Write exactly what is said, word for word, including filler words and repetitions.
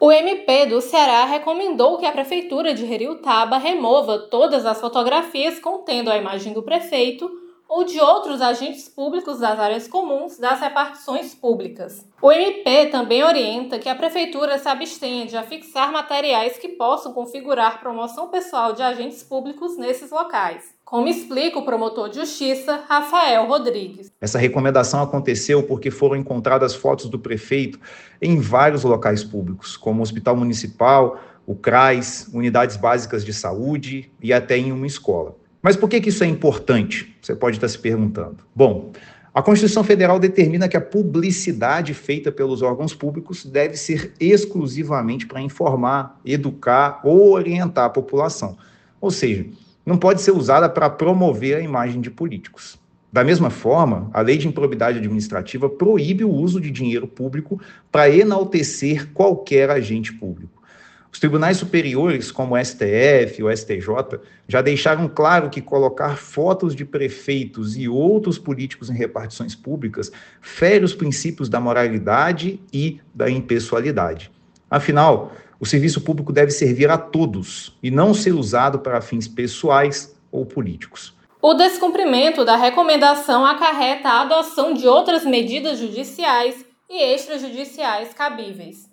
O M P do Ceará recomendou que a Prefeitura de Heriotaba remova todas as fotografias contendo a imagem do prefeito ou de outros agentes públicos das áreas comuns das repartições públicas. O M P também orienta que a Prefeitura se abstenha de afixar materiais que possam configurar promoção pessoal de agentes públicos nesses locais, como explica o promotor de justiça, Rafael Rodrigues. Essa recomendação aconteceu porque foram encontradas fotos do prefeito em vários locais públicos, como o Hospital Municipal, o CRAS, unidades básicas de saúde e até em uma escola. Mas por que que isso é importante? Você pode estar se perguntando. Bom, a Constituição Federal determina que a publicidade feita pelos órgãos públicos deve ser exclusivamente para informar, educar ou orientar a população. Ou seja, não pode ser usada para promover a imagem de políticos. Da mesma forma, a Lei de Improbidade Administrativa proíbe o uso de dinheiro público para enaltecer qualquer agente público. Os tribunais superiores, como o S T F e o S T J, já deixaram claro que colocar fotos de prefeitos e outros políticos em repartições públicas fere os princípios da moralidade e da impessoalidade. Afinal, o serviço público deve servir a todos e não ser usado para fins pessoais ou políticos. O descumprimento da recomendação acarreta a adoção de outras medidas judiciais e extrajudiciais cabíveis.